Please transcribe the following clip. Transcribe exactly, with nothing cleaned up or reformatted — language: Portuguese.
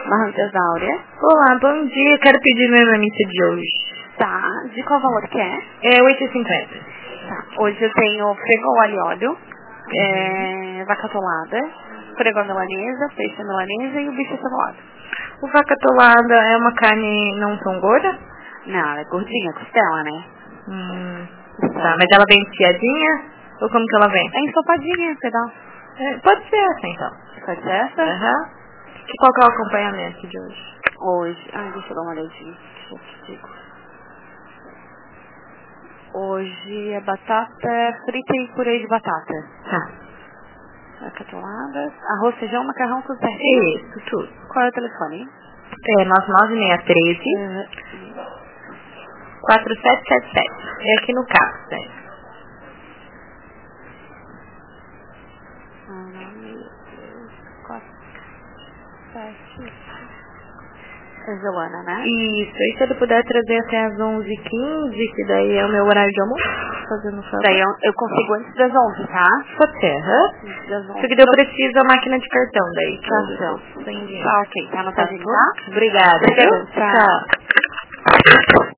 Barrancas Áurea. Olá, bom dia. Quero pedir minha marmita de hoje. Tá. De qual valor que é? É oito e cinquenta. Tá. Hoje eu tenho frango alho e óleo, uhum. é, vaca atolada, frango milanesa, peixe milanesa e o bife cebolado. O vaca atolada é uma carne não tão gorda? Não, ela é gordinha, costela, né? Hum, tá, mas ela vem fiadinha? Ou como que ela vem? É ensopadinha, pedaço. É, pode ser essa, então. Pode ser essa? Aham. Uhum. Qual que é o acompanhamento de hoje? Hoje, ai, deixa eu dar uma olhadinha. Deixa eu te digo. Hoje é batata frita e purê de batata. Tá. Vaca atolada, arroz, feijão, macarrão, tudo certinho? Isso, tudo. Qual é o telefone? É nove nove seis treze Uhum. quatro sete sete sete. É aqui no carro, né? É Joana, né? Isso, e se ele puder trazer até as onze e quinze, que daí é o meu horário de almoço, fazendo favor. Daí eu, eu consigo antes das onze, tá? Pode ser, aham. Antes das onze. Só que daí eu preciso da máquina de cartão daí. Cartão. Sem dinheiro. Tá, ok. Tá anotadinho, tá? Obrigada. Obrigada. Tchau. Tchau.